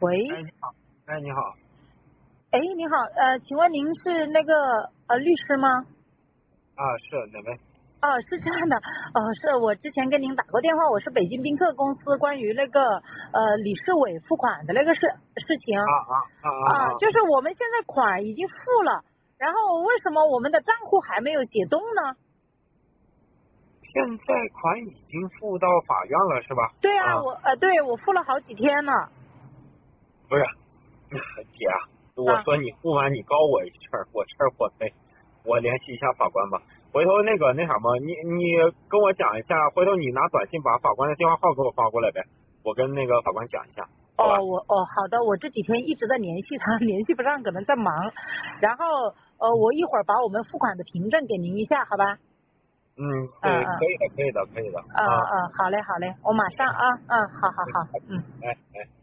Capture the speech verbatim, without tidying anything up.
喂， 哎，你好，哎，你好， 哎，你好，呃，请问您是那个呃律师吗？ 啊，是哪位？ 哦，是这样的，呃，是我之前跟您打过电话，我是北京宾客公司关于那个呃理事委付款的那个事事情啊啊啊啊啊、 啊！ 就是我们现在款已经付了，然后为什么我们的账户还没有解冻呢？ 现在款已经付到法院了，是吧？ 对啊， 啊， 我呃对我付了好几天了不是，姐啊，我啊。 说你付完你告我一声，我这儿我没，我联系一下法官吧。回头那个那什么，你你跟我讲一下，回头你拿短信把法官的电话号给我发过来呗，我跟那个法官讲一下，好吧？ 哦，我哦好的，我这几天一直在联系他，联系不上，可能在忙。然后呃，我一会儿把我们付款的凭证给您一下，好吧？ 嗯， 嗯对，可嗯以的，可以的，可以的， 嗯啊， 嗯，好嘞好嘞，我马上啊，嗯，好好好，嗯。 哎哎。